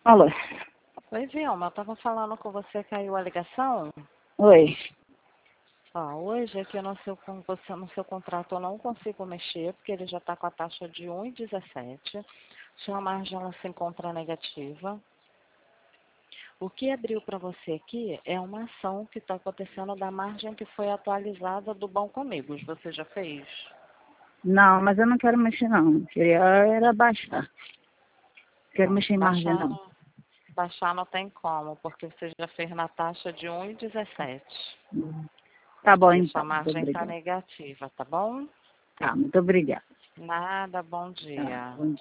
Alô? Oi, Vilma, eu estava falando com você, caiu a ligação? Oi. Hoje aqui no seu contrato eu não consigo mexer, porque ele já está com a taxa de 1,17. Sua margem ela se encontra negativa. O que abriu para você aqui é uma ação que está acontecendo da margem que foi atualizada do Banco Amigos. Você já fez? Não, mas eu não quero mexer não. Queria era baixar. Quero Não, mexer em margem não. baixar não tem como, porque você já fez na taxa de 1,17. Tá bom E então. sua Muito margem está obrigada. negativa, tá bom? Tá, muito obrigada. Nada, bom Tá, dia. bom dia.